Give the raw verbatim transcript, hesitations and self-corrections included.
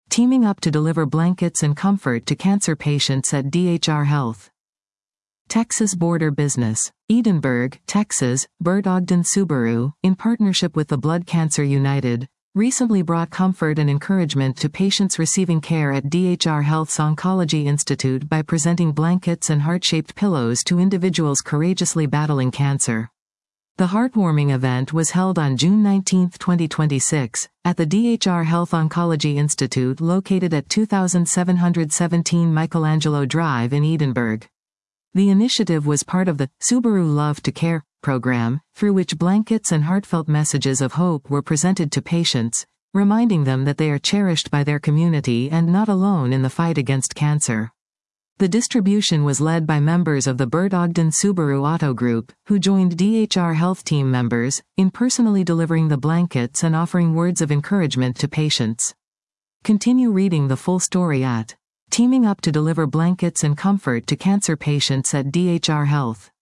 teaming up to deliver blankets and comfort to cancer patients at D H R Health. Texas Border Business. Edinburgh, Texas, Bert Ogden Subaru, in partnership with the Blood Cancer United, recently brought comfort and encouragement to patients receiving care at D H R Health's Oncology Institute by presenting blankets and heart-shaped pillows to individuals courageously battling cancer. The heartwarming event was held on June nineteenth, twenty twenty-six, at the D H R Health Oncology Institute located at two thousand seven hundred seventeen Michelangelo Drive in Edinburgh. The initiative was part of the Subaru Love to Care program, through which blankets and heartfelt messages of hope were presented to patients, reminding them that they are cherished by their community and not alone in the fight against cancer. The distribution was led by members of the Bert Ogden Subaru Auto Group, who joined D H R Health team members, in personally delivering the blankets and offering words of encouragement to patients. Continue reading the full story at teaming up to deliver blankets and comfort to cancer patients at D H R Health.